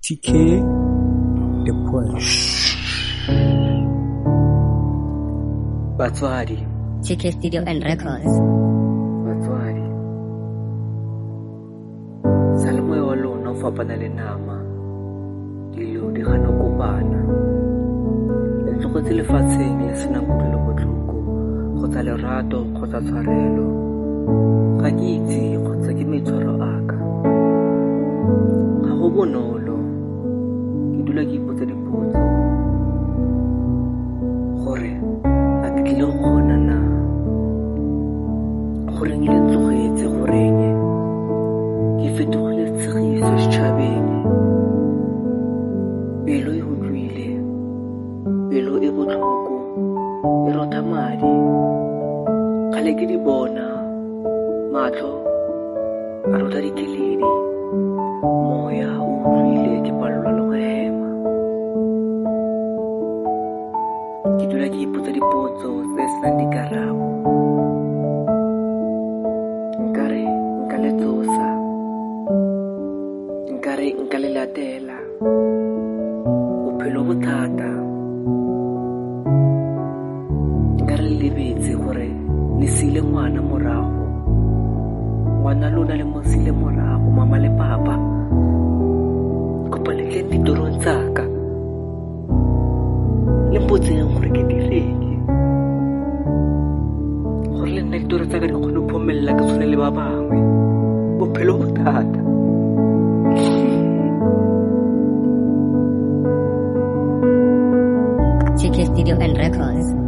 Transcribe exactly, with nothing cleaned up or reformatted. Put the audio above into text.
T K The Punch. Batswadi. T K Studio and Records. Batswadi. Sala moya wa lona o fapana le nama. Dilo di gana kopana. Le tlogetse lefatsheng le senang kutlwelo botlhoko kgotsa lerato kgotsa tshwarelo. Ga ke itse kgotsa ke maitshwaro a ka. Ga go bonolo. Ke dula ke ipotsa dipotso gore a ke tlile go kgona na goreng le ntlogetse goreng ke fetogile tshegiso setšhabeng. Pelo e utlwile, pelo e botlhoko e rotha madi. Kgale ke di bona matlho a rotha dikeledi, moya o utlwile ke palelwa le go hema. Ke dula ke ipotsa dipotso tse senang dikarabo. Nkare nka le tsosa, nkare nka le latela. Bophelo bo thata, nkare le lebetse gore le sile ngwana morago. Ngwana lona le mo sile morago, mama le papa. Kopa le tleng ditorong tsaka, le mpotseng gore ke direng gore le nna ditoro tsaka di kgone go phomelela ke tshwane le ba bangwe. Bophelo bo thata. T K Studio and Records.